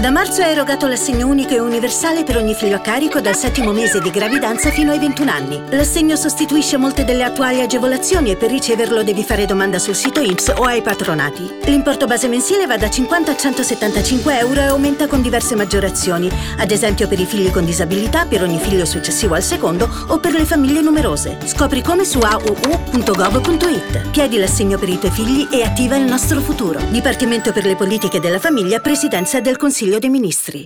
Da marzo è erogato l'assegno unico e universale per ogni figlio a carico dal 7° mese di gravidanza fino ai 21 anni. L'assegno sostituisce molte delle attuali agevolazioni e per riceverlo devi fare domanda sul sito INPS o ai patronati. L'importo base mensile va da 50 a 175 euro e aumenta con diverse maggiorazioni, ad esempio per i figli con disabilità, per ogni figlio successivo al secondo o per le famiglie numerose. Scopri come su auu.gov.it. Chiedi l'assegno per i tuoi figli e attiva il nostro futuro. Dipartimento per le politiche della famiglia, Presidenza del Consiglio dei Ministri.